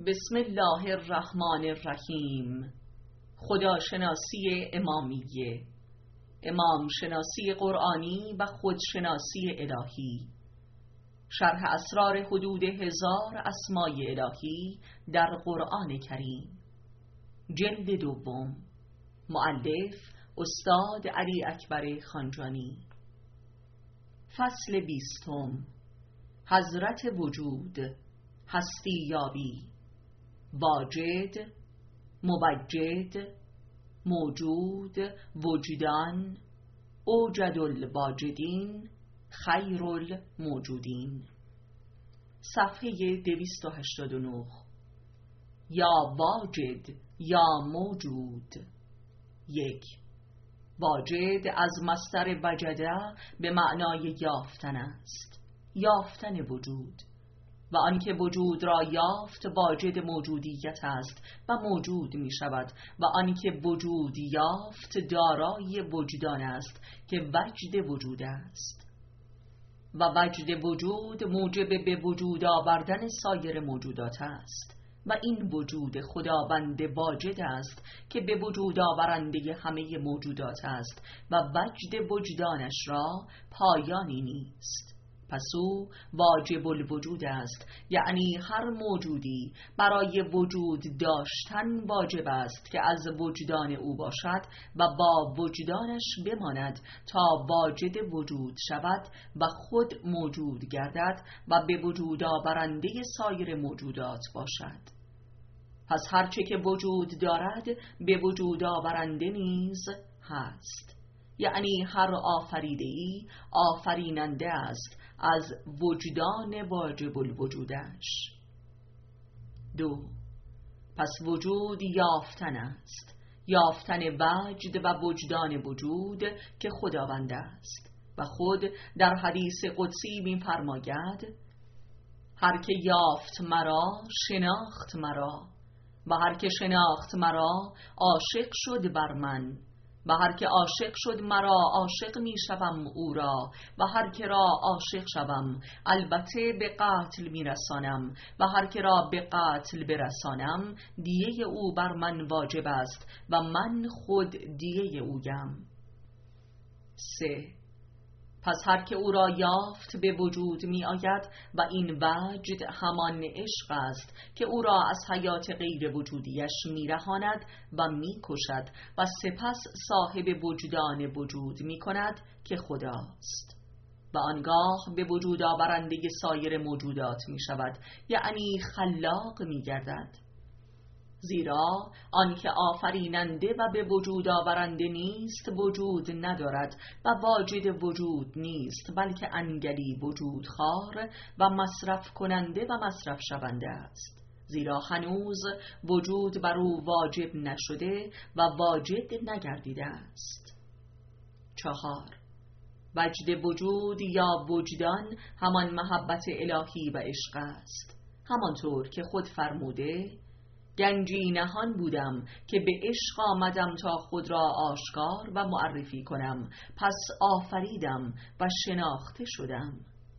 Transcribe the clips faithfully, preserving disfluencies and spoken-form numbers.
بسم الله الرحمن الرحیم. خداشناسی امامیه، امام شناسی قرآنی و خودشناسی الهی. شرح اسرار حدود هزار اسمای الهی در قرآن کریم، جلد دوم، مؤلف استاد علی اکبر خانجانی. فصل بیستم، حضرت وجود، هستی یابی، واجد، مبجد، موجود، وجدان، اوجد الواجدین، خیر الموجودین. صفحه دویست و هشتاد و نه. یا واجد یا موجود. یک، واجد از مصدر وجده به معنای یافتن است، یافتن وجود، و آنکه وجود را یافت واجد موجودیت است و موجود می شود، و آنکه وجود یافت دارای وجدان است که وجد وجود است، و وجد وجود موجب به وجود آوردن سایر موجودات است، و این وجود خداوند واجد است که به وجود آورنده همه موجودات است و وجد وجدانش را پایانی نیست. پس او واجب الوجود است، یعنی هر موجودی برای وجود داشتن واجب است که از وجدان او باشد و با وجدانش بماند تا واجد وجود شود و خود موجود گردد و به وجود آورنده سایر موجودات باشد. پس هرچه که وجود دارد به وجود آورنده نیز هست، یعنی هر آفریده‌ای آفریننده است از وجدان واجب الوجودش. دو، پس وجود یافتن است، یافتن وجد و وجدان وجود که خداوند است، و خود در حدیث قدسی می فرماید: هر که یافت مرا شناخت مرا، و هر که شناخت مرا عاشق شد بر من، و هر که عاشق شد مرا عاشق می شوم او را، و هر که را عاشق شوم البته به قتل می رسانم، و هر که را به قتل برسانم دیه او بر من واجب است و من خود دیه اویم. سه، پس هر که او را یافت به وجود می آید و این وجد همان عشق است که او را از حیات غیر وجودیش می رهاند و می کشد و سپس صاحب وجدان وجود می کند که خداست، و آنگاه به وجود آورنده سایر موجودات می شود، یعنی خلاق می گردد. زیرا آنکه آفریننده و به وجود آورنده نیست وجود ندارد و واجد وجود نیست، بلکه انگلی وجود خار و مصرف کننده و مصرف شونده است، زیرا هنوز وجود بر او واجب نشده و واجد نگردیده است. چهار، وجد وجود یا وجدان همان محبت الهی و عشق است، همانطور که خود فرموده: گنجی نهان بودم که به عشق آمدم تا خود را آشکار و معرفی کنم، پس آفریدم و شناخته شدم.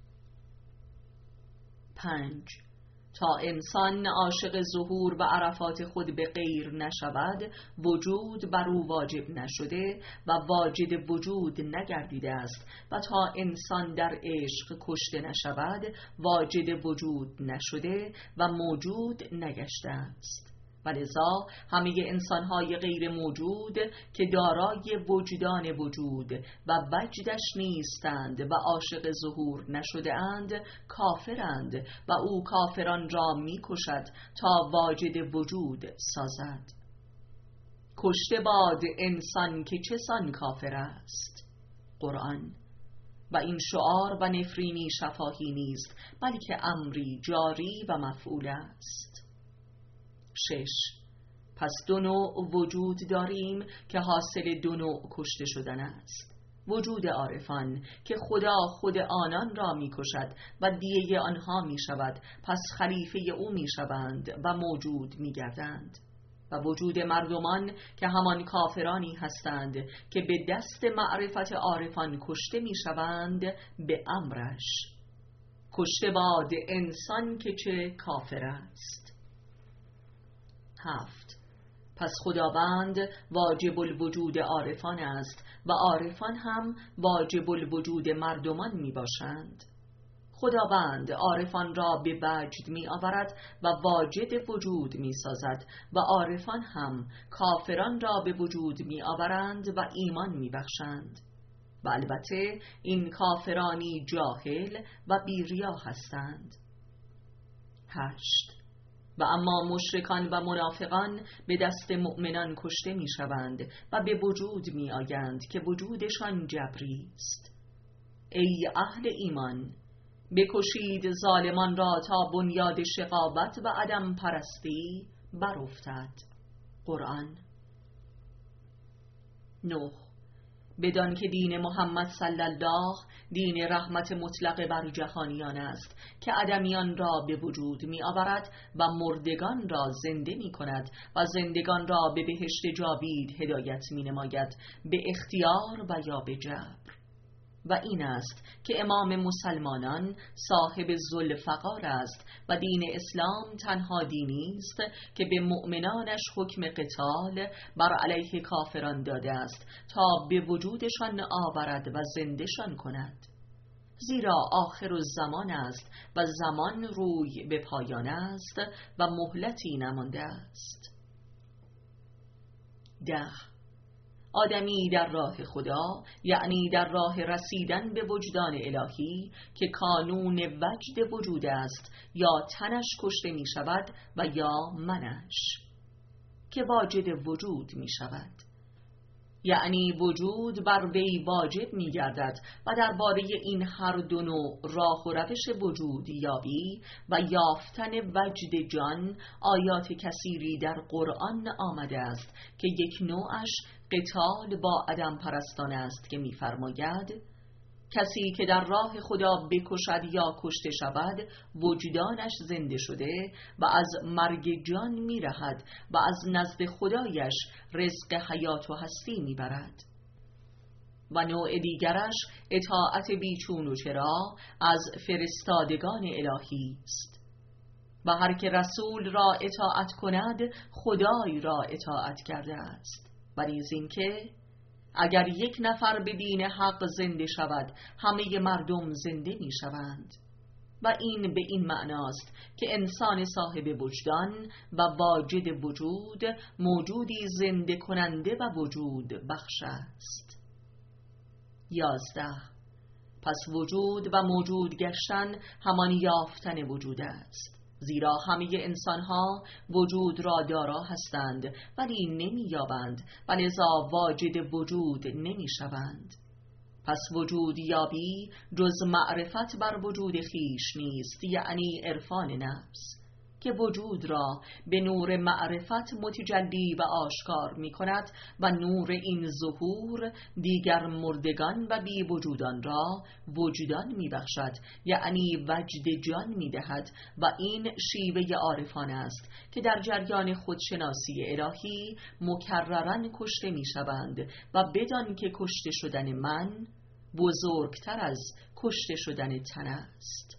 پنج، تا انسان عاشق ظهور و عرفات خود به غیر نشود وجود بر او واجب نشده و واجد وجود نگردیده است، و تا انسان در عشق کشته نشود واجد وجود نشده و موجود نگشته است. ولذا همه انسان‌های غیر موجود که دارای وجدان وجود و وجدش نیستند و عاشق ظهور نشده اند کافرند، و او کافران را می کشد تا واجد وجود سازد. کشته باد انسان که چه سان کافر است. قرآن. و این شعار و نفرینی شفاهی نیست، بلکه امری جاری و مفعول است. شش، پس دو نوع وجود داریم که حاصل دو نوع کشته شدن است. وجود عارفان که خدا خود آنان را می کشد و دیه آنها می شود، پس خلیفه او می شوند و موجود می گردند، و وجود مردمان که همان کافرانی هستند که به دست معرفت عارفان کشته می شوند به امرش. کشته باد انسان که چه کافر است. هفت. پس خداوند واجب الوجود عارفان است و عارفان هم واجب الوجود مردمان می باشند. خداوند عارفان را به وجد می آورد و واجد وجود می سازد و عارفان هم کافران را به وجود می آورند و ایمان می بخشند. و البته این کافرانی جاهل و بی‌ریا هستند. هشت. و اما مشرکان و منافقان به دست مؤمنان کشته می شوند و به وجود می آیند که وجودشان جبری است. ای اهل ایمان، بکشید ظالمان را تا بنیاد شقاوت و عدم پرستی برافتد. قرآن. نه. بدان که دین محمد صلی الله دین رحمت مطلق بر جهانیان است که عدمیان را به وجود می آورد و مردگان را زنده می کند و زندگان را به بهشت جاوید هدایت می نماید به اختیار و یا به جبر. و این است که امام مسلمانان صاحب ذوالفقار است و دین اسلام تنها دینی است که به مؤمنانش حکم قتال بر علیه کافران داده است تا به وجودشان آورد و زندهشان کند. زیرا آخر الزمان است و زمان روی به پایان است و مهلتی نمانده است. ده. آدمی در راه خدا، یعنی در راه رسیدن به وجدان الهی که کانون وجد وجود است، یا تنش کشته می شود و یا منش که واجد وجود می شود. یعنی وجود بر وی واجب می گردد و درباره این هر دو نوع راه و روش وجود یابی و یافتن وجد جان آیات کثیری در قرآن آمده است که یک نوعش قتال با عدم پرستان است که می فرماید کسی که در راه خدا بکشد یا کشته شود وجدانش زنده شده و از مرگ جان می رهد و از نزد خدایش رزق حیات و هستی می برد. و نوع دیگرش اطاعت بیچون و چرا از فرستادگان الهی است. و هر که رسول را اطاعت کند خدای را اطاعت کرده است. و نیز این که اگر یک نفر به دین حق زنده شود همه مردم زنده می شوند. و این به این معناست که انسان صاحب وجدان و واجد وجود موجودی زنده کننده و وجود بخش است. یازده. پس وجود و موجود گشتن همان یافتن وجود است. زیرا همه انسانها وجود را دارا هستند ولی نمی یابند و لذا واجد وجود نمی شوند. پس وجود یابی جز معرفت بر وجود خیش نیست، یعنی عرفان نفس که وجود را به نور معرفت متجلی و آشکار می کند و نور این ظهور دیگر مردگان و بی وجودان را وجدان می بخشد، یعنی وجد جان می دهد. و این شیوه عارفان است که در جریان خودشناسی الهی مکررن کشته می شوند و بدان که کشته شدن من بزرگتر از کشته شدن تن است.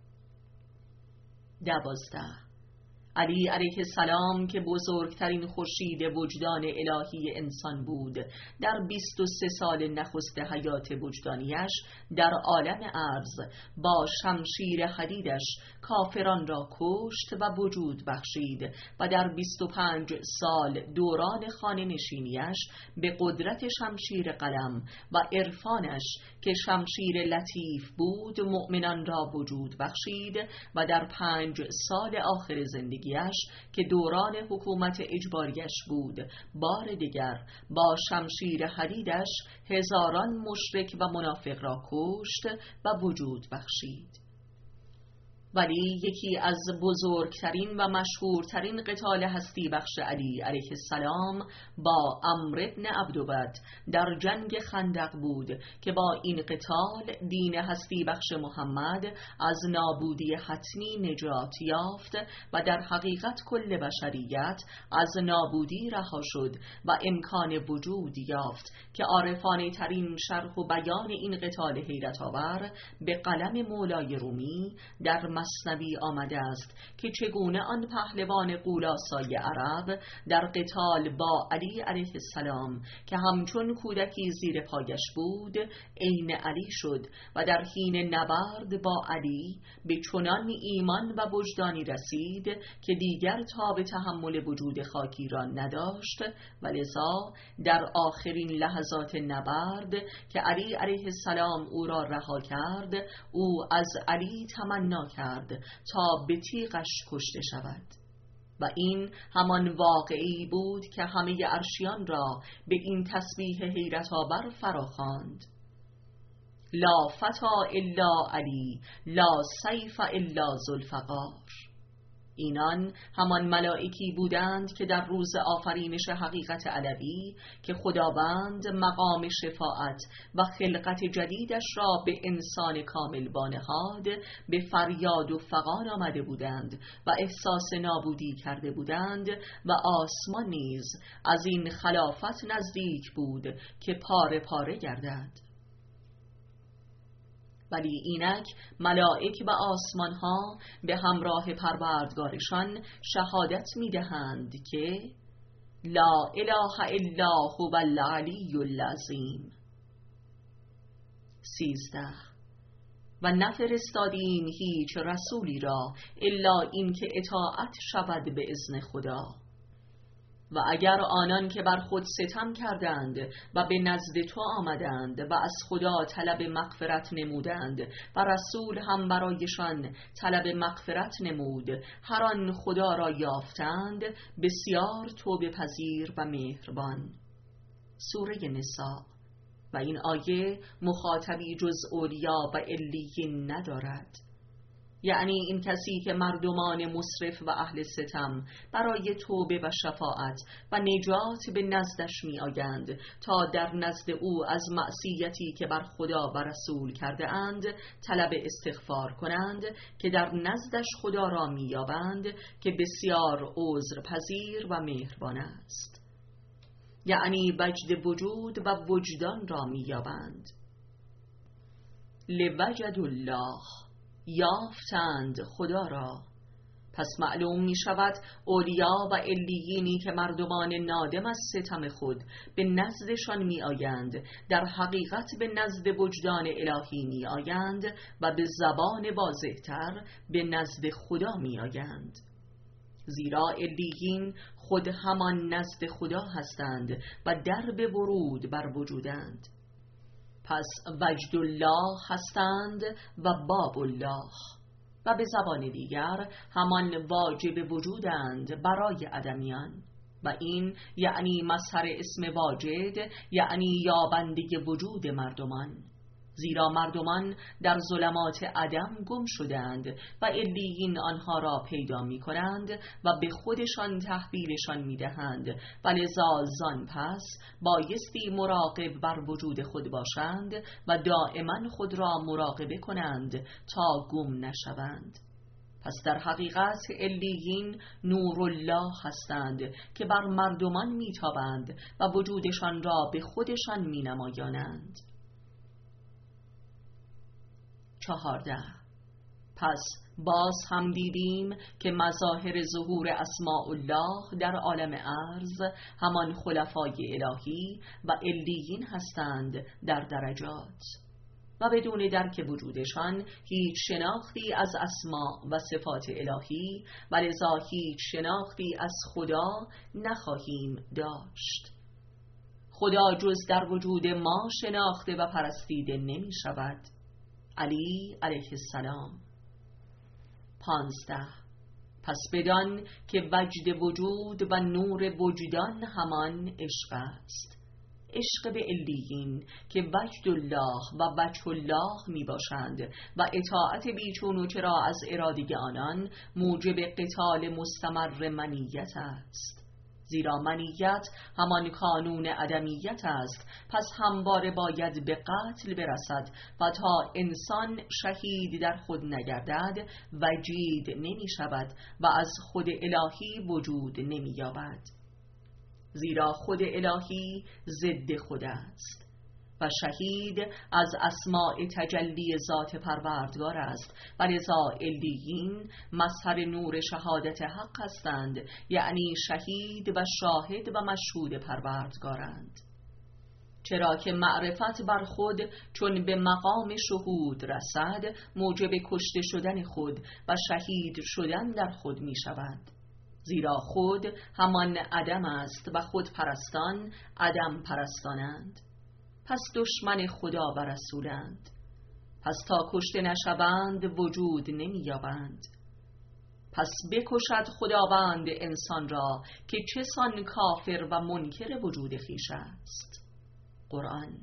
دوازده. علی علیه السلام که بزرگترین خورشید وجدان الهی انسان بود در بیست و سه سال نخست حیات وجدانیش در عالم ارض با شمشیر حدیدش کافران را کشت و وجود بخشید و در بیست و پنج سال دوران خانه نشینیش به قدرت شمشیر قلم و عرفانش که شمشیر لطیف بود مؤمنان را وجود بخشید و در پنج سال آخر زندگی که دوران حکومت اجباریش بود بار دیگر با شمشیر حدیدش هزاران مشرک و منافق را کشت و وجود بخشید. ولی یکی از بزرگترین و مشهورترین قتال هستی بخش علی علیه السلام با عمرو بن عبدود در جنگ خندق بود که با این قتال دین هستی بخش محمد از نابودی حتمی نجات یافت و در حقیقت کل بشریت از نابودی رها شد و امکان وجود یافت که عارفانه ترین شرح و بیان این قتال حیرت آور به قلم مولای رومی در مثنوی آمده است که چگونه آن پهلوان غولاسای عرب در قتال با علی علیه السلام که همچون کودکی زیر پایش بود عین علی شد و در حین نبرد با علی به چنان ایمان و وجدانی رسید که دیگر تاب تحمل وجود خاکی را نداشت و لذا در آخرین لحظات نبرد که علی علیه السلام او را رها کرد، او از علی تمنا کرد تا به تیغش کشته شود. و این همان واقعی بود که همه عرشیان را به این تسبیح حیرت آور فراخواند: لا فتا الا علی، لا سیف الا ذوالفقار. اینان همان ملائکی بودند که در روز آفرینش حقیقت علوی که خداوند مقام شفاعت و خلقت جدیدش را به انسان کامل بانهاد به فریاد و فغان آمده بودند و احساس نابودی کرده بودند و آسمان نیز از این خلافت نزدیک بود که پاره پاره گردد. ولی اینک ملائک و آسمان ها به همراه پروردگارشان شهادت می دهند که لا اله الا هو العلی العظیم. سیزده. و نفرستادیم هیچ رسولی را الا این که اطاعت شود به اذن خدا. و اگر آنان که بر خود ستم کردند و به نزد تو آمدند و از خدا طلب مغفرت نمودند و رسول هم برایشان طلب مغفرت نمود، هر آن خدا را یافتند بسیار توبه پذیر و مهربان. سوره نساء. و این آیه مخاطبی جز اولیا و علیین ندارد، یعنی این کسی که مردمان مسرف و اهل ستم برای توبه و شفاعت و نجات به نزدش می آیند تا در نزد او از معصیتی که بر خدا و رسول کرده اند طلب استغفار کنند که در نزدش خدا را می یابند که بسیار عذر پذیر و مهربان است، یعنی وجد وجود و وجدان را می یابند. لوجد الله، یافتند خدا را. پس معلوم می شود اولیا و علیینی که مردمان نادم از ستم خود به نزدشان می آیند در حقیقت به نزد وجدان الهی می آیند و به زبان واضح‌تر به نزد خدا می آیند، زیرا علیین خود همان نزد خدا هستند و در به ورود بر وجودند. پس وجد الله هستند و باب الله و به زبان دیگر همان واجب وجودند برای عدمیان، و این یعنی مظهر اسم واجد، یعنی یابنده وجود مردمان، زیرا مردمان در ظلمات عدم گم شدند و علیین آنها را پیدا می کنند و به خودشان تحویلشان می دهند و لذا زان پس بایستی مراقب بر وجود خود باشند و دائما خود را مراقبه کنند تا گم نشوند. پس در حقیقت علیین نور الله هستند که بر مردمان می تابند و وجودشان را به خودشان می نمایانند. چهارده. پس باز هم دیدیم که مظاهر ظهور اسماء الله در عالم ارض همان خلفای الهی و علیین هستند در درجات، و بدون درک وجودشان هیچ شناختی از اسماء و صفات الهی و لذا هیچ شناختی از خدا نخواهیم داشت. خدا جز در وجود ما شناخته و پرستیده نمی شود. علی علیه السلام. پانزده. پس بدان که وجد وجود و نور وجدان همان عشق است، عشق به علیین که وجد الله و وجه الله می باشند و اطاعت بیچون و چرا از اراده آنان موجب قتال مستمر منیت است، زیرا منیت همان کانون عدمیت است. پس همواره باید به قتل برسد و تا انسان شهید در خود نگردد وجید نمی شود و از خود الهی وجود نمی یابد، زیرا خود الهی ضد خود است. و شهید از اسماء تجلی ذات پروردگار است و لذا علیین مظهر نور شهادت حق هستند، یعنی شهید و شاهد و مشهود پروردگارند. چرا که معرفت بر خود چون به مقام شهود رسد موجب کشته شدن خود و شهید شدن در خود می شود، زیرا خود همان عدم است و خود پرستان عدم پرستانند. پس دشمن خدا و رسولند. پس تا کشته نشوند وجود نمی یابند. پس بکشد خداوند انسان را که چه سان کافر و منکر وجود خویش است. قرآن.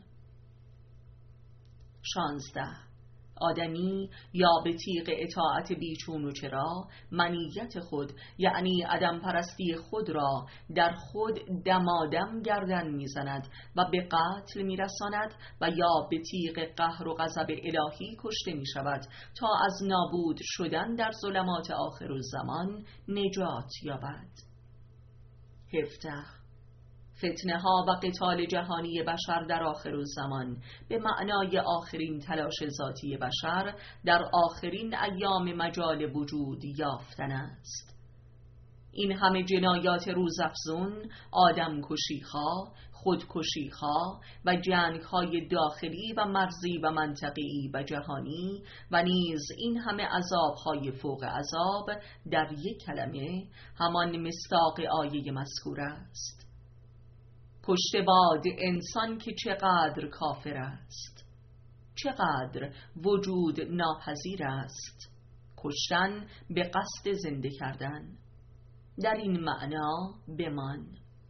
شانزده. آدمی یا به تیغ اطاعت بیچون و چرا منیت خود یعنی عدم پرستی خود را در خود دمادم گردن میزند و به قتل میرساند و یا به تیغ قهر و غضب الهی کشته می شود تا از نابود شدن در ظلمات آخرالزمان نجات یابد. هفده. فتنه ها و قتال جهانی بشر در آخرالزمان به معنای آخرین تلاش ذاتی بشر در آخرین ایام مجال وجود یافتن است. این همه جنایات روزافزون، آدم کشی‌ها، خودکشی‌ها و جنگ‌های داخلی و مرزی و منطقه‌ای و جهانی و نیز این همه عذاب‌های فوق عذاب در یک کلمه همان مصداق آیه مذکور است. کشته باد انسان که چقدر کافر است، چقدر وجود ناپذیر است. کشتن به قصد زنده کردن. در این معنا بمان.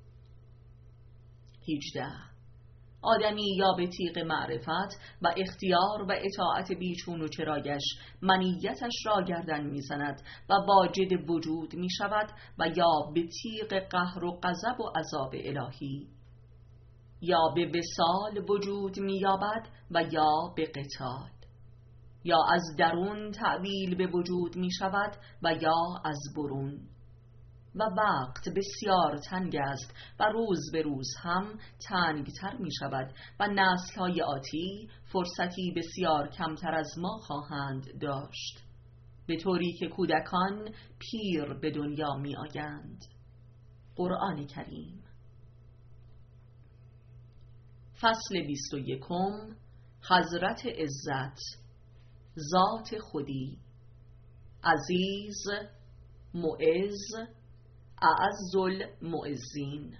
هجده. آدمی یا به تیغ معرفت و اختیار و اطاعت بیچون و چرایش منیتش را گردن میزند و واجد وجود می شود و یا به تیغ قهر و غضب و عذاب الهی، یا به وصال وجود می‌یابد و یا به قتال، یا از درون تأویل به وجود می شود و یا از برون. و وقت بسیار تنگ است و روز به روز هم تنگتر می شود و نسل‌های آتی فرصتی بسیار کمتر از ما خواهند داشت، به طوری که کودکان پیر به دنیا می آیند. قرآن کریم. فصل بیست و یکم. حضرت عزت، ذات خودی، عزیز، معز، اعز المعزین.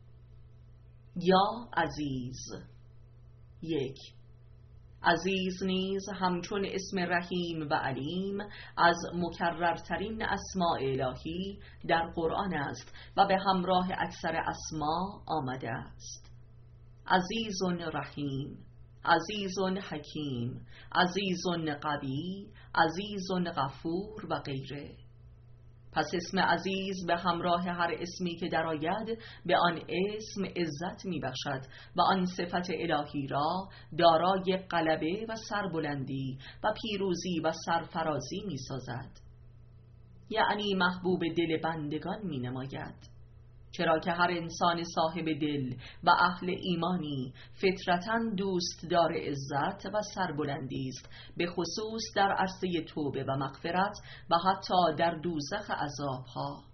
یا عزیز. یک. عزیز نیز همچون اسم رحیم و علیم از مکررترین اسماء الهی در قرآن است و به همراه اکثر اسما آمده است. عزیز رحیم، عزیز حکیم، عزیز قوی، عزیز غفور و غیره. پس اسم عزیز به همراه هر اسمی که درآید به آن اسم عزت می بخشد و آن صفت الهی را دارای غلبه و سربلندی و پیروزی و سرفرازی می سازد، یعنی محبوب دل بندگان می نماید. چرا که هر انسان صاحب دل و اهل ایمانی فطرتاً دوست دار عزت و سربلندی است، به خصوص در عرصه توبه و مغفرت و حتی در دوزخ عذابها.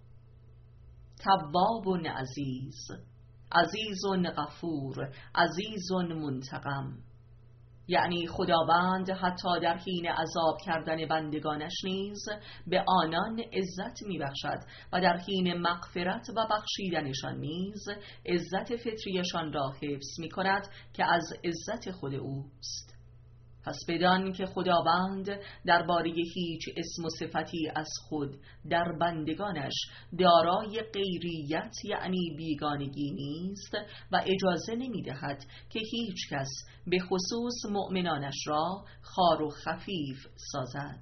تواب عزیز، عزیز غفور، عزیز منتقم. یعنی خداوند حتی در حین عذاب کردن بندگانش نیز به آنان عزت می بخشد و در حین مغفرت و بخشیدنشان نیز عزت فطریشان را حفظ می کند که از عزت خود اوست. پس بدان که خداوند درباره هیچ اسم و صفتی از خود در بندگانش دارای غیریت یعنی بیگانگی نیست و اجازه نمی دهد که هیچ کس به خصوص مؤمنانش را خوار و خفیف سازد.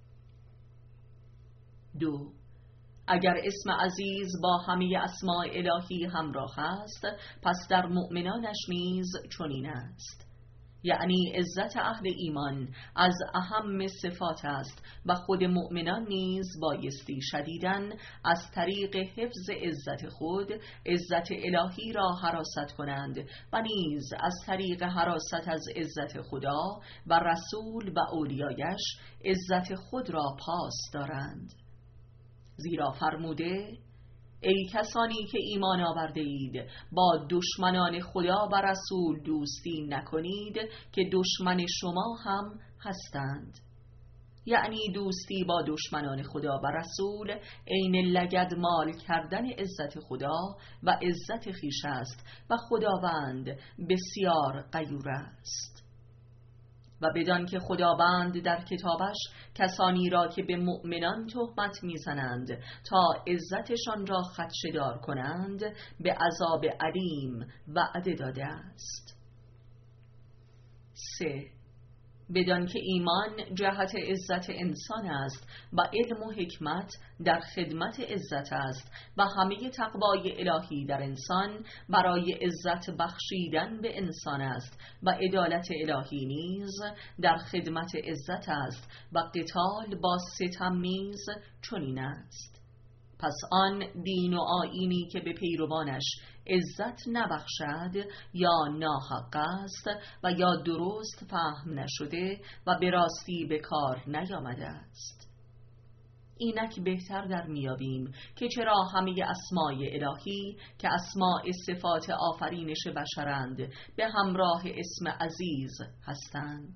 دو. اگر اسم عزیز با همه اسماء الهی همراه است، پس در مؤمنانش نیز چنین است. یعنی عزت اهل ایمان از اهم صفات است و خود مؤمنان نیز بایستی شدیداً از طریق حفظ عزت خود عزت الهی را حراست کنند و نیز از طریق حراست از عزت خدا و رسول و اولیایش عزت خود را پاس دارند. زیرا فرموده: ای کسانی که ایمان آورده اید، با دشمنان خدا و رسول دوستی نکنید که دشمن شما هم هستند. یعنی دوستی با دشمنان خدا و رسول عین لگدمال کردن عزت خدا و عزت خویش است و خداوند بسیار غیور است. و بدان که خداوند در کتابش کسانی را که به مؤمنان تهمت میزنند تا عزتشان را خدشه‌دار کنند به عذاب علیم وعده داده است. سه، بدان که ایمان جهت عزت انسان است و علم و حکمت در خدمت عزت است و همه تقوای الهی در انسان برای عزت بخشیدن به انسان است و عدالت الهی نیز در خدمت عزت است و قتال با ستم نیز چنین است. پس آن دین و آیینی که به پیروانش عزت نبخشد یا ناحق است و یا درست فهم نشده و به راستی به کار نیامده است. اینک بهتر در میابیم که چرا همه اسمای الهی که اسماء صفات آفرینش بشرند به همراه اسم عزیز هستند.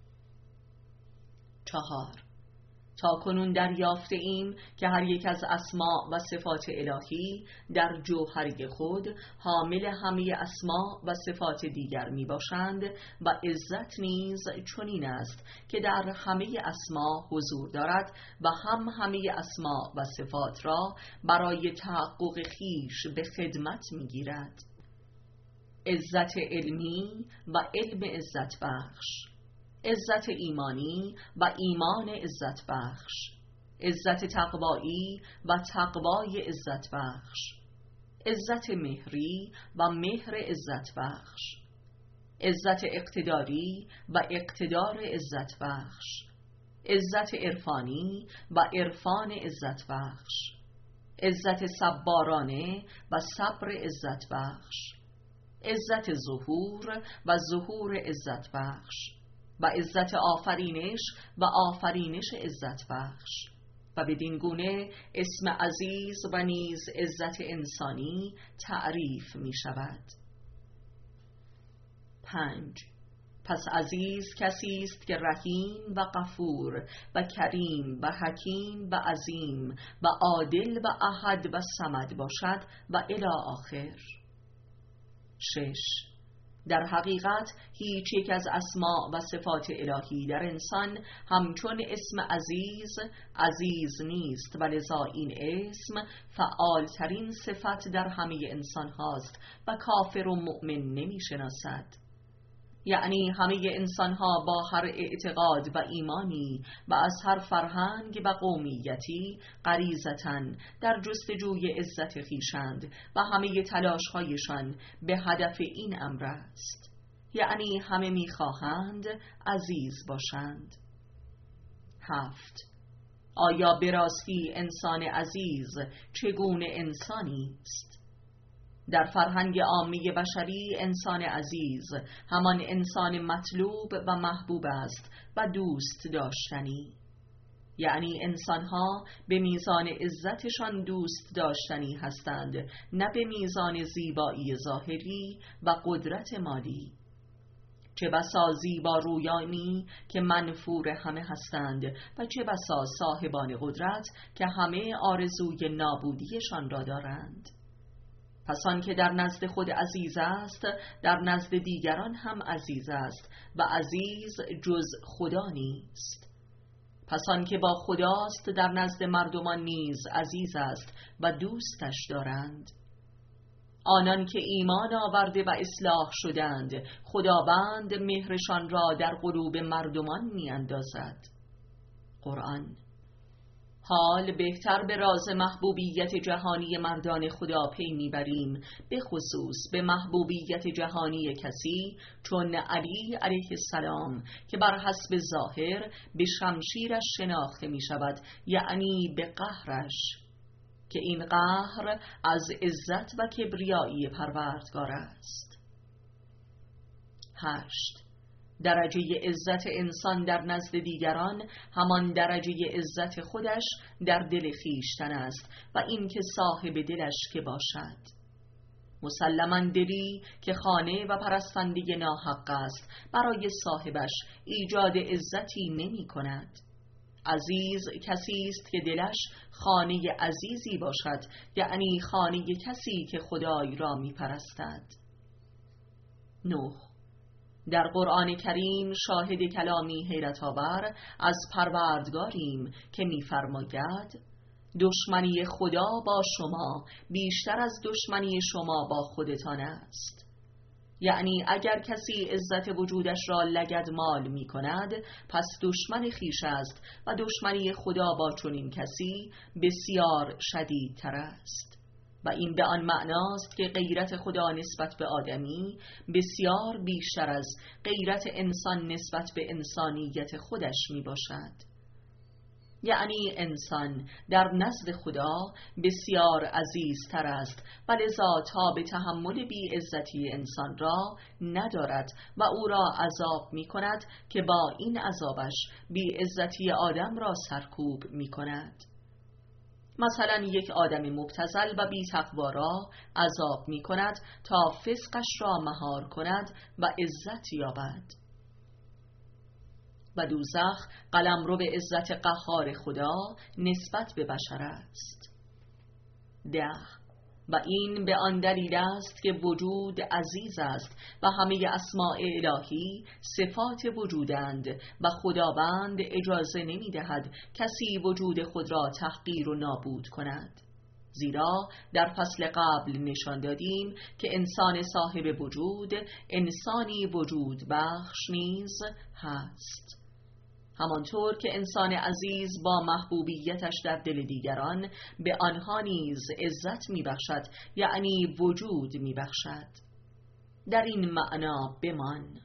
چهار، تا کنون دریافته ایم که هر یک از اسما و صفات الهی در جوهری خود حامل همه اسما و صفات دیگر می باشند و عزت نیز چنین است که در همه اسما حضور دارد و هم همه اسما و صفات را برای تحقق خیش به خدمت می گیرد. عزت علمی و علم عزت بخش، عزت ایمانی و ایمان عزت بخش، عزت تقوایی و تقوای عزت بخش، عزت مهری و مهر عزت بخش، عزت اقتداری و اقتدار عزت بخش، عزت عرفانی و عرفان عزت بخش، عزت صبارانه و صبر عزت بخش، عزت ظهور و ظهور عزت بخش و عزت آفرینش و آفرینش عزت بخش. و بدین گونه اسم عزیز و نیز عزت انسانی تعریف می شود. پنج، پس عزیز کسی است که رحیم و غفور و کریم و حکیم و عظیم و عادل و احد و صمد باشد و الی آخر. شش، در حقیقت هیچ یک از اسما و صفات الهی در انسان همچون اسم عزیز عزیز نیست و لذا این اسم فعالترین صفت در همه انسان هاست و کافر و مؤمن نمی شناسد. یعنی همه انسانها با هر اعتقاد و ایمانی و از هر فرهنگ و قومیتی غریزتاً در جستجوی عزت خویشند و همه تلاشهایشان به هدف این امر است. یعنی همه میخواهند عزیز باشند. هفت، آیا به راستی انسان عزیز چگونه انسانی است؟ در فرهنگ عامی بشری انسان عزیز همان انسان مطلوب و محبوب است و دوست داشتنی. یعنی انسانها به میزان عزتشان دوست داشتنی هستند، نه به میزان زیبایی ظاهری و قدرت مالی. چه بسا زیبا رویانی که منفور همه هستند و چه بسا صاحبان قدرت که همه آرزوی نابودیشان را دارند. پس آن که در نزد خود عزیز است در نزد دیگران هم عزیز است و عزیز جز خدا نیست. پس آن که با خداست در نزد مردمان نیز عزیز است و دوستش دارند. آنان که ایمان آورده و اصلاح شدند خداوند مهرشان را در قلوب مردمان می اندازد. قرآن. حال بهتر به راز محبوبیت جهانی مردان خدا پی میبریم، به خصوص به محبوبیت جهانی کسی چون علی علیه السلام که بر حسب ظاهر به شمشیرش شناخته می شود، یعنی به قهرش، که این قهر از عزت و کبریایی پروردگار است. هشت. درجه عزت انسان در نزد دیگران همان درجه عزت خودش در دل خویشتن است و این که صاحب دلش که باشد. مسلماً دلی که خانه و پرستنده ناحق است برای صاحبش ایجاد عزتی نمی کند. عزیز کسی است که دلش خانه عزیزی باشد، یعنی خانه کسی که خدای را می پرستد. نه. در قرآن کریم شاهد کلامی حیرت آور از پروردگاریم که می‌فرماید دشمنی خدا با شما بیشتر از دشمنی شما با خودتان است. یعنی اگر کسی عزت وجودش را لگدمال می کند پس دشمن خویش است و دشمنی خدا با چنین کسی بسیار شدیدتر است. و این به آن معناست که غیرت خدا نسبت به آدمی بسیار بیشتر از غیرت انسان نسبت به انسانیت خودش می باشد. یعنی انسان در نزد خدا بسیار عزیزتر است و لذا تاب تحمل بی عزتی انسان را ندارد و او را عذاب می کند که با این عذابش بی عزتی آدم را سرکوب می کند. مثلا یک آدم مبتذل و بی تقوا را عذاب می کند تا فسقش را مهار کند و عزت یابد. و دوزخ قلمرو به عزت قهار خدا نسبت به بشر است. ده. و این به آن دلیل است که وجود عزیز است و همه اسماء الهی صفات وجودند و خداوند اجازه نمی دهد کسی وجود خود را تحقیر و نابود کند. زیرا در فصل قبل نشان دادیم که انسان صاحب وجود انسانی وجود بخش نیز هست. همانطور که انسان عزیز با محبوبیتش در دل دیگران به آنها نیز عزت می بخشد، یعنی وجود می بخشد. در این معنا بمان.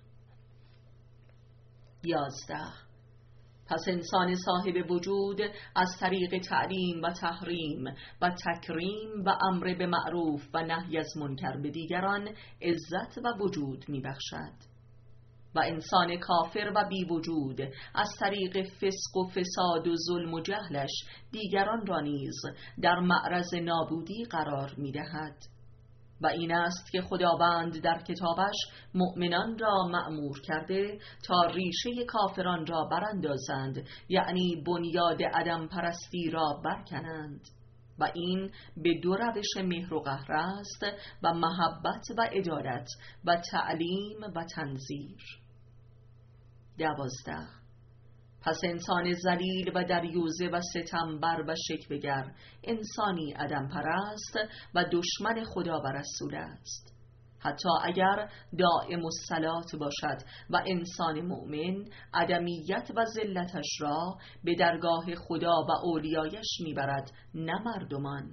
یازده. پس انسان صاحب وجود از طریق تعلیم و تحریم و تکریم و امر به معروف و نهی از منکر به دیگران عزت و وجود می بخشد. و انسان کافر و بی وجود از طریق فسق و فساد و ظلم و جهلش دیگران را نیز در معرض نابودی قرار می دهد. و این است که خداوند در کتابش مؤمنان را مأمور کرده تا ریشه کافران را براندازند، یعنی بنیاد عدم پرستی را برکنند. و این به دو روش مهر و قهر است و محبت و عدالت و تعلیم و تنذیر. دوازده. پس انسان ذلیل و دریوزه و ستمبر و شکوه‌گر انسانی عدم پرست و دشمن خدا و رسول است. حتی اگر دائم الصلات باشد و انسان مؤمن عدمیت و ذلتش را به درگاه خدا و اولیایش میبرد، نه مردمان.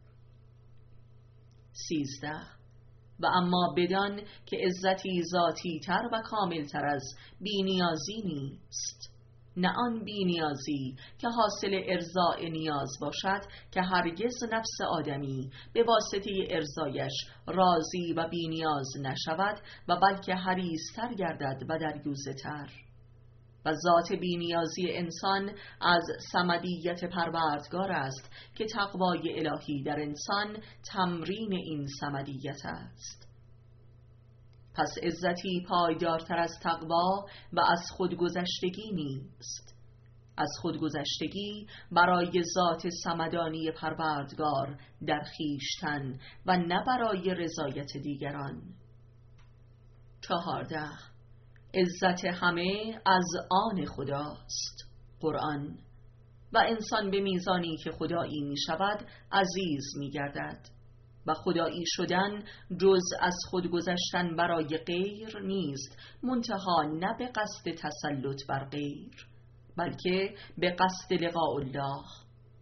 سیزده. و اما بدان که عزتی ذاتی تر و کامل تر از بی‌نیازی نیست، نه آن بی‌نیازی که حاصل ارضاء نیاز باشد که هرگز نفس آدمی به واسطه ارضایش راضی و بی‌نیاز نشود و بلکه حریص‌تر گردد و دریوزه تر. و ذات بی‌نیازی انسان از صمدیت پروردگار است که تقوای الهی در انسان تمرین این صمدیت است. پس عزتی پایدارتر از تقوا و از خودگذشتگی نیست. از خودگذشتگی برای ذات صمدانی پروردگار در خویشتن و نه برای رضایت دیگران. چهارده. عزت همه از آن خداست. قرآن. و انسان به میزانی که خدایی می شود عزیز می گردد و خدایی شدن جز از خود گذشتن برای غیر نیست، منتها نه به قصد تسلط بر غیر بلکه به قصد لقاء الله.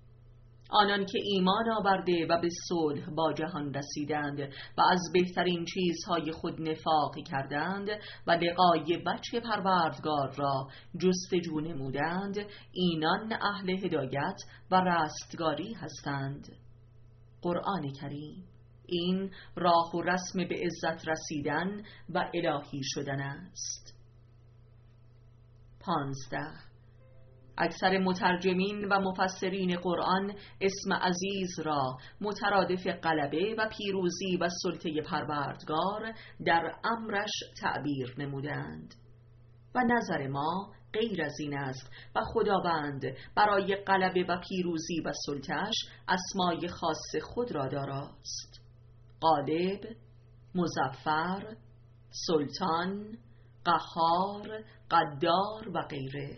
آنان که ایمان آورده و به صلح با جهان رسیدند و از بهترین چیزهای خود نفاق کردند و لقای وجه پروردگار را جستجو نمودند، اینان اهل هدایت و رستگاری هستند. قرآن کریم این راه و رسم به عزت رسیدن و الهی شدن است. پانزده. اکثر مترجمین و مفسرین قرآن اسم عزیز را مترادف غلبه و پیروزی و سلطه پروردگار در امرش تعبیر نمودند و نظر ما غیر از این است و خداوند برای غلبه و پیروزی و سلطه‌اش اسمای خاص خود را داراست: غالب، مظفر، سلطان، قهار، قدار و غیره.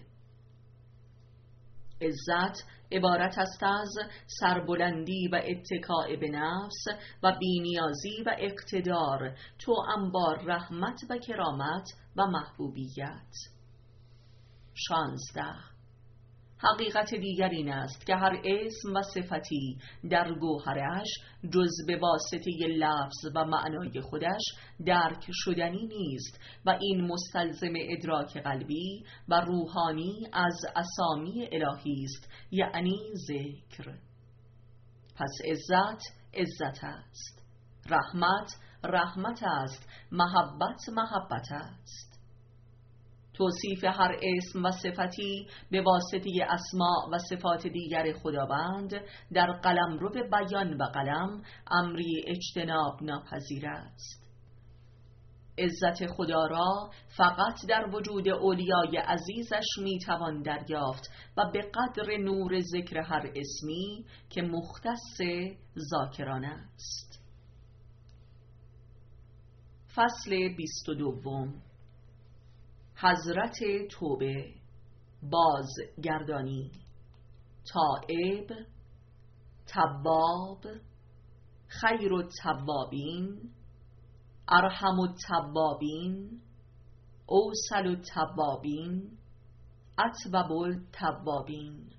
عزت عبارت است از سربلندی و اتکاء به نفس و بینیازی و اقتدار توأم با رحمت و کرامت و محبوبیت. شانزده. حقیقت دیگر این است که هر اسم و صفتی در گوهرش جز به واسطه لفظ و معنای خودش درک شدنی نیست و این مستلزم ادراک قلبی و روحانی از اسامی الهی است، یعنی ذکر. پس عزت عزت است، رحمت رحمت است، محبت محبت است. توصیف هر اسم و صفتی به واسطه اسماء و صفات دیگر خداوند در قلمرو بیان و قلم امری اجتناب ناپذیر است. عزت خدا را فقط در وجود اولیای عزیزش میتوان دریافت و به قدر نور ذکر هر اسمی که مختص ذاکران است. فصل بیست و دوم. حضرت توبه، بازگردانی، تائب، تواب، خیر التوابین، ارحم التوابین، اوصل التوابین، اتوب التوابین.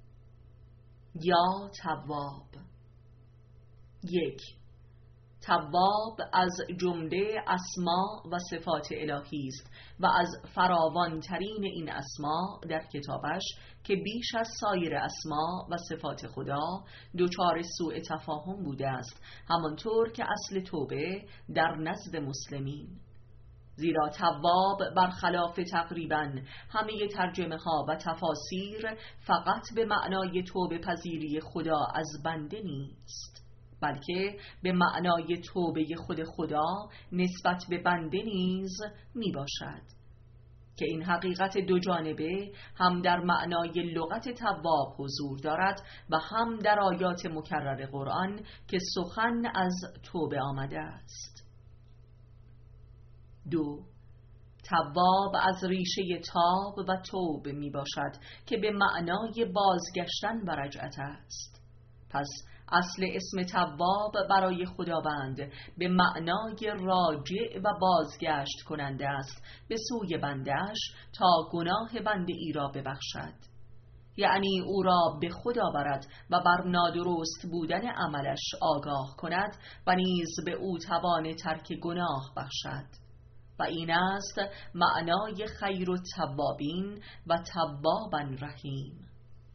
یا تواب. یک. تواب از جمله اسما و صفات الهی است و از فراوانترین این اسما در کتابش که بیش از سایر اسما و صفات خدا دچار سوء تفاهم بوده است، همانطور که اصل توبه در نزد مسلمین. زیرا تواب برخلاف تقریباً همه ترجمه ها و تفاسیر فقط به معنای توبه پذیری خدا از بنده نیست، بلکه به معنای توبه خود خدا نسبت به بنده نیز می باشد که این حقیقت دو جانبه هم در معنای لغت تواب حضور دارد و هم در آیات مکرر قرآن که سخن از توبه آمده است. دو. تواب از ریشه تاب و توب می باشد که به معنای بازگشتن و رجعت است. پس اصل اسم تواب برای خداوند به معنای راجع و بازگشت کننده است به سوی بنده‌اش تا گناه بنده ای را ببخشد، یعنی او را به خود آورد و بر نادرست بودن عملش آگاه کند و نیز به او توان ترک گناه بخشد. و این است معنای خیر التوابین و توابا رحیم.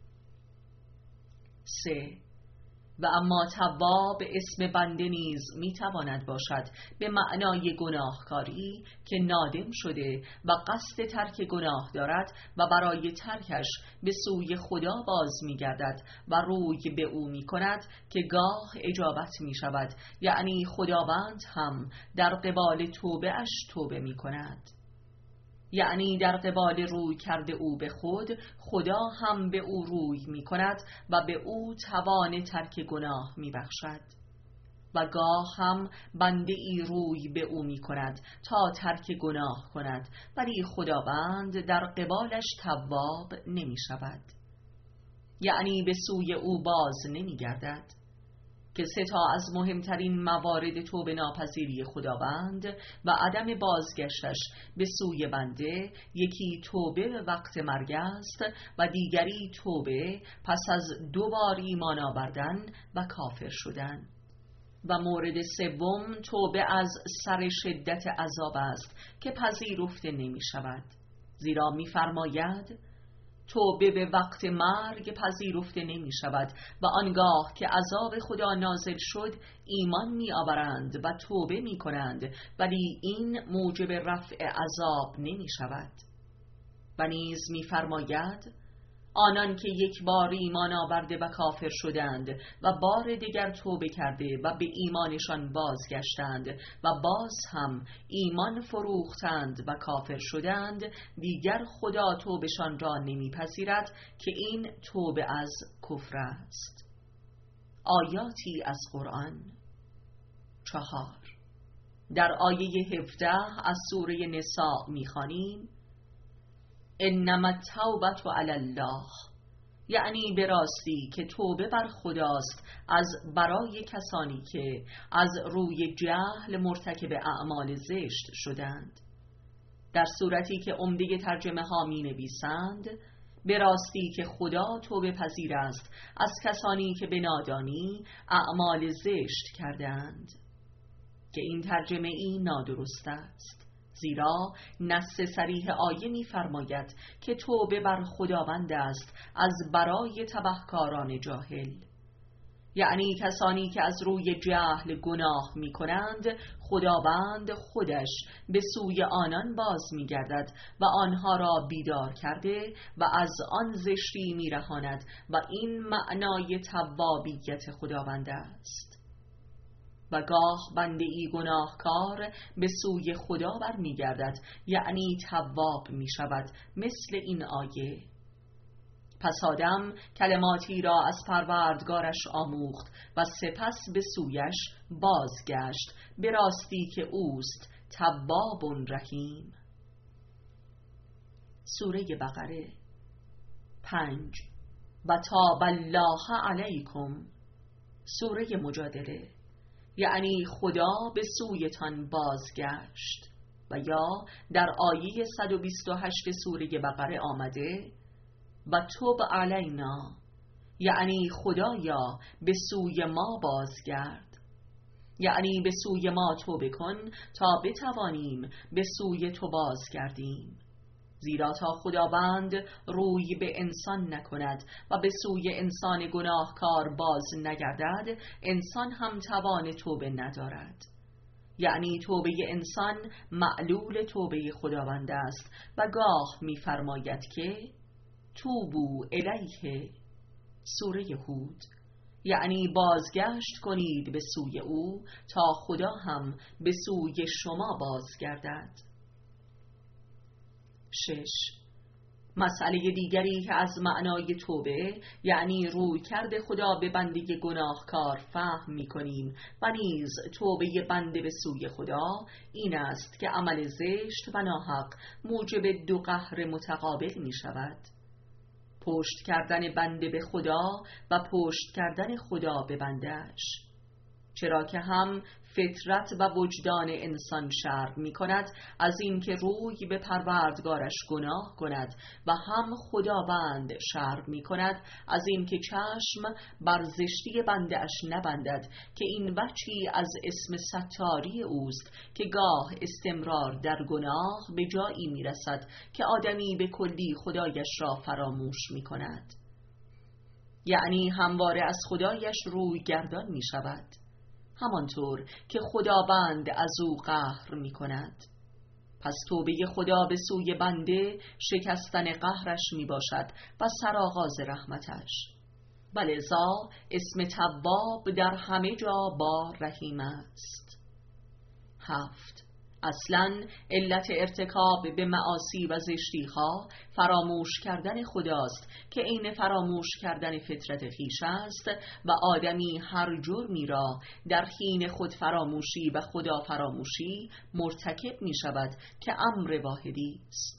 سه. و اما تواب اسم بنده نیز میتواند باشد به معنای گناهکاری که نادم شده و قصد ترک گناه دارد و برای ترکش به سوی خدا باز میگردد و روی به او میکند که گاه اجابت میشود، یعنی خداوند هم در قبال توبه اش توبه میکند، یعنی در قبال روی کرده او به خود خدا هم به او روی می کند و به او توان ترک گناه می بخشد و گاه هم بنده ای روی به او می کند تا ترک گناه کند، ولی خداوند در قبالش تواب نمی شود، یعنی به سوی او باز نمی گردد. که سه تا از مهمترین موارد توبه ناپذیری خداوند و عدم بازگشتش به سوی بنده، یکی توبه به وقت مرگ است و دیگری توبه پس از دو بار ایمان آوردن و کافر شدن. و مورد سوم توبه از سر شدت عذاب است که پذیرفته نمی شود، زیرا می فرماید توبه به وقت مرگ پذیرفته نمی شود و آنگاه که عذاب خدا نازل شد ایمان می آورند و توبه می کنند، ولی این موجب رفع عذاب نمی شود. و نیز می فرماید آنان که یک بار ایمان آورده و کافر شدند و بار دیگر توبه کرده و به ایمانشان بازگشتند و باز هم ایمان فروختند و کافر شدند، دیگر خدا توبهشان را نمیپذیرد که این توبه از کفر است. آیاتی از قرآن. چهار. در آیه هفده از سوره نساء می‌خوانیم انما التوبة علی الله، یعنی به راستی که توبه بر خداست از برای کسانی که از روی جهل مرتکب اعمال زشت شدند. در صورتی که عمده ترجمه ها می نویسند به راستی که خدا توبه پذیر است از کسانی که به نادانی اعمال زشت کردند، که این ترجمه ای نادرست است، زیرا نص صریح آیه می فرماید که توبه بر خداوند است از برای تبهکاران جاهل، یعنی کسانی که از روی جهل گناه می کنند خداوند خودش به سوی آنان باز می گردد و آنها را بیدار کرده و از آن زشتی می رهاند و این معنای توابیت خداوند است. و گاه بنده ای گناهکار به سوی خدا بر می گردد، یعنی تواب می شود، مثل این آیه. پس آدم کلماتی را از پروردگارش آموخت و سپس به سویش بازگشت، به راستی که اوست تواب رحیم. سوره بقره. پنج. و تاب الله علیکم. سوره مجادله، یعنی خدا به سویتان بازگشت. و یا در آیه صد و بیست و هشت سوره بقره آمده و توب علینا، یعنی خدایا به سوی ما بازگرد، یعنی به سوی ما توبه کن تا بتوانیم به سوی تو بازگردیم، زیرا تا خداوند روی به انسان نکند و به سوی انسان گناهکار باز نگردد، انسان هم توان توبه ندارد. یعنی توبه انسان معلول توبه خداوند است و گاه می‌فرماید که توبو الیه. سوره هود، یعنی بازگشت کنید به سوی او تا خدا هم به سوی شما بازگردد. شش. مسئله دیگری که از معنای توبه، یعنی روی کرده خدا به بنده گناهکار فهم می کنیم و نیز توبه بنده به سوی خدا، این است که عمل زشت و ناحق موجب دو قهر متقابل می شود: پشت کردن بنده به خدا و پشت کردن خدا به بندهش، چرا که هم فطرت و وجدان انسان شرم می کند از این که روی به پروردگارش گناه کند و هم خداوند شرم می کند از این که چشم بر زشتی بنده اش نبندد، که این بچی از اسم ستاری اوست که گاه استمرار در گناه به جایی می رسد که آدمی به کلی خدایش را فراموش می کند، یعنی همواره از خدایش روی گردان می شود، همانطور که خداوند از او قهر می کند. پس توبه خدا به سوی بنده شکستن قهرش می باشد و سرآغاز رحمتش، ولذا اسم تواب در همه جا با رحیم است. هفت. اصلاً علت ارتکاب به معاصی و زشتی‌ها فراموش کردن خداست که عین فراموش کردن فطرت خویش است و آدمی هر جرمی را در حین خود فراموشی و خدا فراموشی مرتکب می شود که امر واحدی است.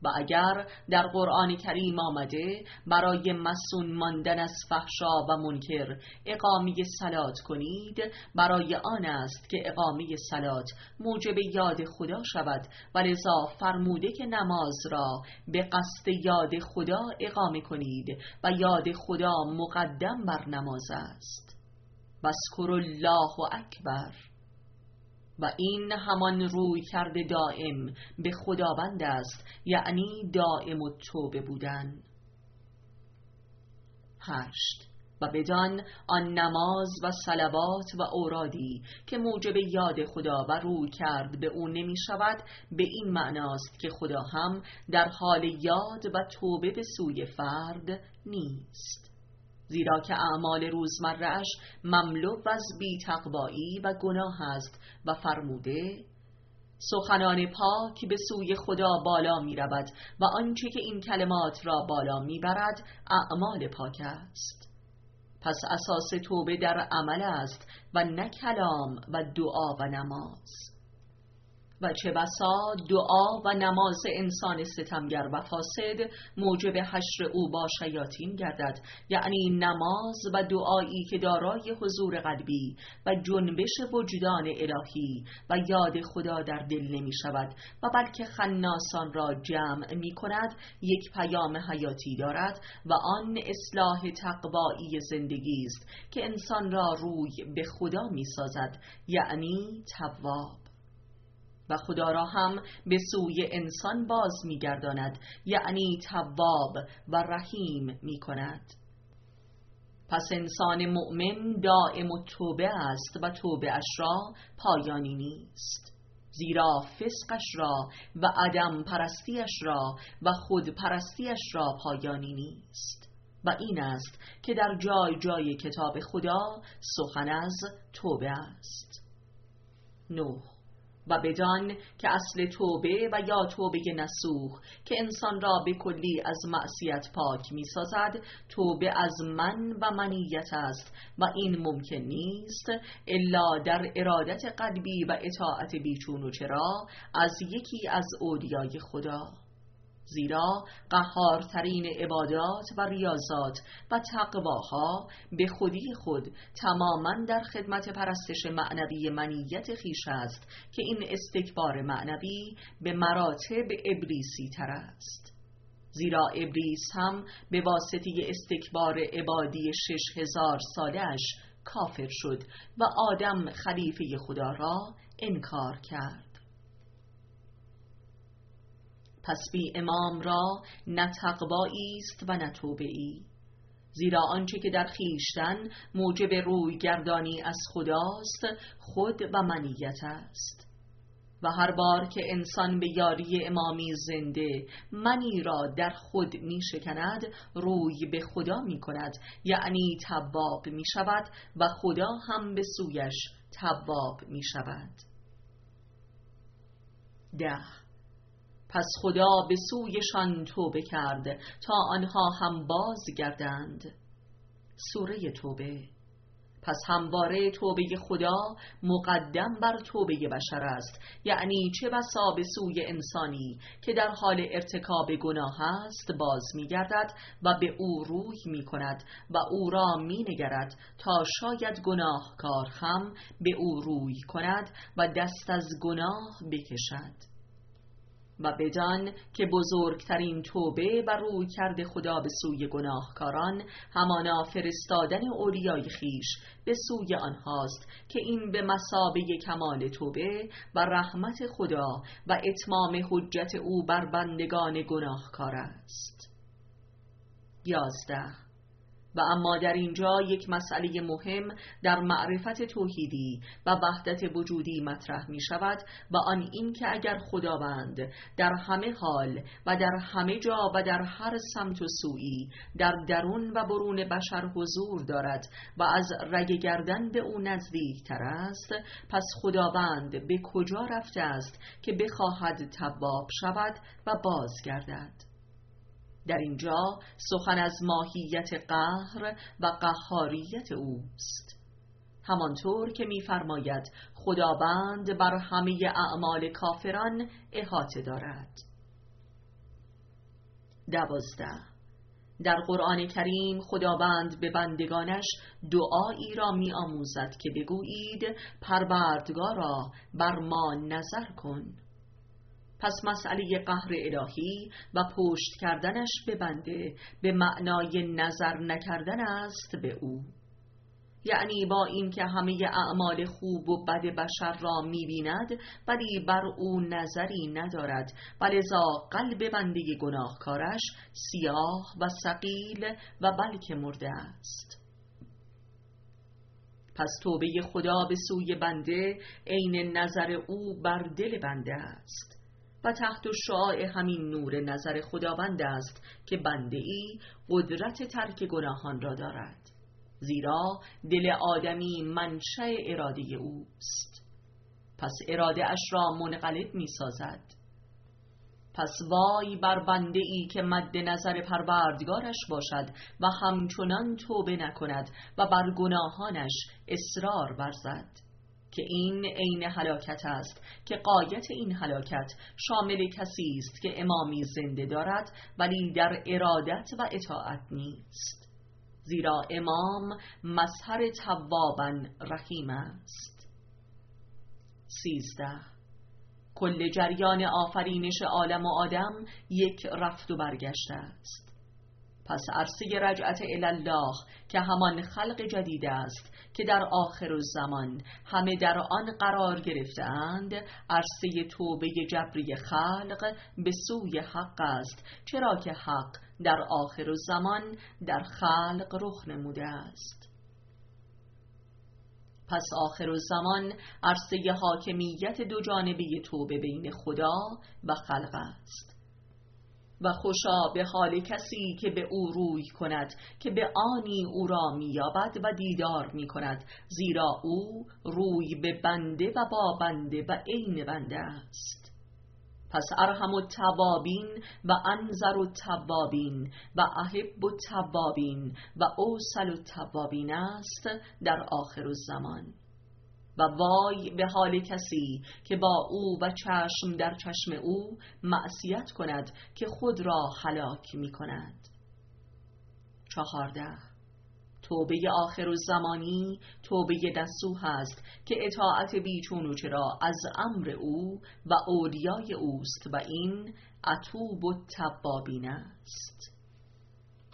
و اگر در قرآن کریم آمده برای مسون ماندن از فحشا و منکر اقامه صلات کنید، برای آن است که اقامه صلات موجب یاد خدا شود و لذا فرموده که نماز را به قصد یاد خدا اقامه کنید و یاد خدا مقدم بر نماز است. واذکروا الله اکبر. و این همان روی کرده دائم به خداوند است، یعنی دائم التوبه بودن. هشت. و بدان آن نماز و صلوات و اورادی که موجب یاد خدا و روی کرد به او نمی شود، به این معناست که خدا هم در حال یاد و توبه به سوی فرد نیست، زیرا که اعمال روزمره‌اش مملو از بی تقوایی و گناه است و فرموده سخنان پاک به سوی خدا بالا می رود و آنچه که این کلمات را بالا می برد اعمال پاک است. پس اساس توبه در عمل است و نه کلام و دعا و نماز. و چه بسا دعا و نماز انسان ستمگر و فاسد موجب حشر او با شیاطین گردد، یعنی نماز و دعایی که دارای حضور قلبی و جنبش وجدان الهی و یاد خدا در دل نمی شود و بلکه خناسان را جمع می کند، یک پیام حیاتی دارد و آن اصلاح تقوایی زندگی است که انسان را روی به خدا می سازد، یعنی تواب، و خدا را هم به سوی انسان باز می گرداند، یعنی تواب و رحیم می کند. پس انسان مؤمن دائم التوبه است و توبه اش را پایانی نیست، زیرا فسقش را و عدم پرستیش را و خود پرستیش را پایانی نیست. و این است که در جای جای کتاب خدا سخن از توبه است. نه. و بدان که اصل توبه و یا توبه نسوخ که انسان را به کلی از معصیت پاک می سازد، توبه از من و منیت است و این ممکن نیست الا در ارادت قلبی و اطاعت بیچون و چرا از یکی از اولیای خدا، زیرا قهارترین عبادات و ریاضات و تقواها به خودی خود تماما در خدمت پرستش معنوی منیت خیش است که این استکبار معنوی به مراتب ابلیسی تر است، زیرا ابلیس هم به واسطه استکبار عبادی شش هزار سالش کافر شد و آدم خلیفه خدا را انکار کرد. پس بی امام را نه تقوایی است و نه توبه ای، زیرا آنچه که در خیشتن موجب روی گردانی از خداست خود و منیت است. و هر بار که انسان به یاری امامی زنده منی را در خود می شکند، روی به خدا می کند، یعنی تواب می شود و خدا هم به سویش تواب می شود. ده. پس خدا به سویشان توبه کرد تا آنها هم باز گردند. سوره توبه. پس همواره توبه خدا مقدم بر توبه بشر است، یعنی چه بسا به سوی انسانی که در حال ارتکاب گناه است باز می گردد و به او روی می کند و او را می نگرد تا شاید گناهکار هم به او روی کند و دست از گناه بکشد. و بدان که بزرگترین توبه و روی کرده خدا به سوی گناهکاران همانا فرستادن اولیای خیش به سوی آنهاست که این به مثابه کمال توبه و رحمت خدا و اتمام حجت او بر بندگان گناهکار است. یازده. و اما در اینجا یک مسئله مهم در معرفت توحیدی و وحدت وجودی مطرح می شود و آن این که اگر خداوند در همه حال و در همه جا و در هر سمت و سویی در درون و برون بشر حضور دارد و از رگ گردن به او نزدیک تر است، پس خداوند به کجا رفته است که بخواهد تواب شود و بازگردد؟ در اینجا سخن از ماهیت قهر و قهاریت اوست، همانطور که می‌فرماید خداوند بر همه اعمال کافران احاطه دارد. دوازده. در قرآن کریم خداوند به بندگانش دعایی را می آموزد که بگویید پروردگارا بر ما نظر کن. پس مسئله قهر الهی و پشت کردنش به بنده به معنای نظر نکردن است به او، یعنی با اینکه همه اعمال خوب و بد بشر را می‌بیند ولی بر او نظری ندارد و لذا قلب بنده گناهکارش سیاه و ثقیل و بلکه مرده است. پس توبه خدا به سوی بنده عین نظر او بر دل بنده است و تحت شعاع همین نور نظر خداوند است که بنده ای قدرت ترک گناهان را دارد، زیرا دل آدمی منشأ اراده اوست. پس اراده اش را منقلب می سازد. پس وای بر بنده ای که مد نظر پروردگارش باشد و همچنان توبه نکند و بر گناهانش اصرار ورزد، که این عین هلاکت است که غایت این هلاکت شامل کسی است که امامی زنده دارد ولی در ارادت و اطاعت نیست، زیرا امام مظهر توابا رحیم است. سیزده. کل جریان آفرینش عالم و آدم یک رفت و برگشت است. پس عرصه رجعت الله که همان خلق جدید است که در آخر الزمان همه در آن قرار گرفتند، عرصه توبه جبری خلق به سوی حق است، چرا که حق در آخر الزمان در خلق رخ نموده است. پس آخر الزمان عرصه حاکمیت دو جانبه توبه بین خدا و خلق است. و خوشا به حال کسی که به او روی کند که به آنی او را می‌یابد و دیدار می‌کند، زیرا او روی به بنده و با بنده و عین بنده است. پس ارحم التوابین و انظر التوابین و احب التوابین و اوصل التوابین است در آخر الزمان. و وای به حال کسی که با او و چشم در چشم او معصیت کند که خود را هلاک می کند. چهارده. توبه آخر الزمانی توبه نصوح است که اطاعت بیچون و چرا از امر او و اولیای اوست و این اتوب التوابین است.